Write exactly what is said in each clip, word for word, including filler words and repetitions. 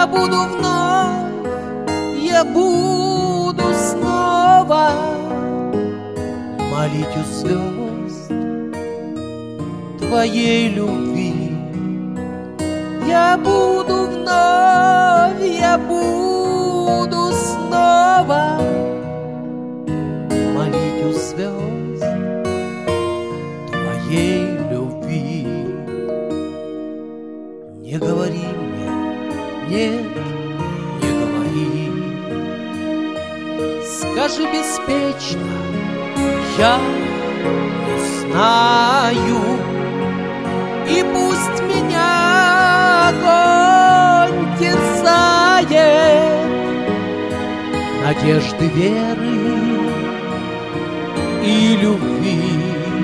Я буду вновь, я буду снова молить у звезд Твоей любви. Я буду вновь, я буду снова молить у звезд Твоей любви. Не говори мне, нет, не говори, скажи беспечно, я не знаю. И пусть меня огонь терзает, надежды, веры и любви.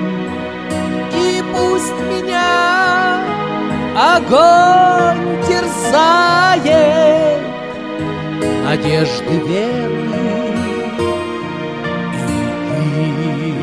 И пусть меня огонь терзает, надежды, веры и любви.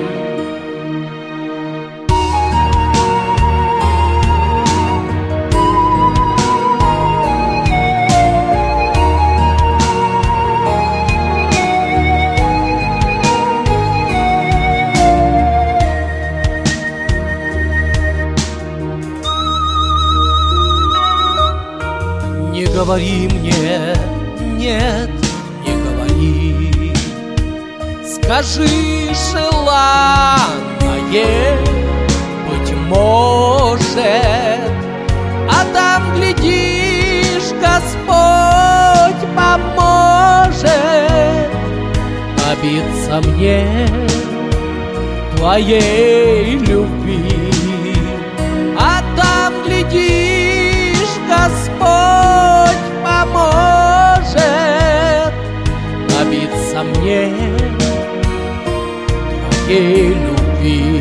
Не говори мне, нет, не говори, скажи желанное, быть может, а там, глядишь, Господь поможет добиться мне Твоей любви. А там, глядишь, Господь поможет добиться мне Твоей любви.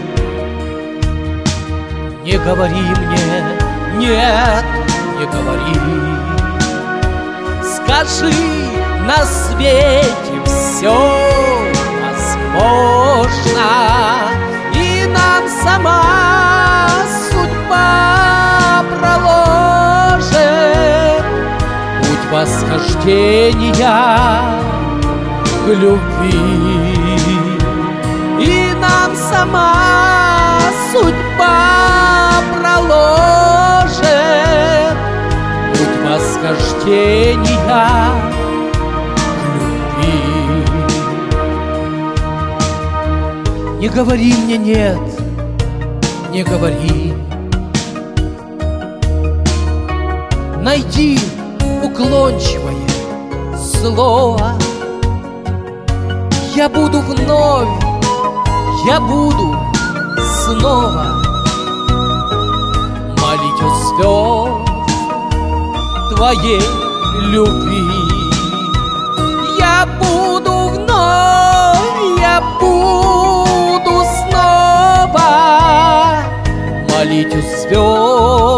Не говори мне, нет, не говори, скажи, на свете все возможно, и нам сама судьба проложит путь восхождения к любви. И нам сама судьба проложит путь восхождения к любви. Не говори мне нет, не говори, найди уклончивое слово. Я буду вновь, я буду снова молить у звезд Твоей любви. Я буду вновь, я буду снова молить у звезд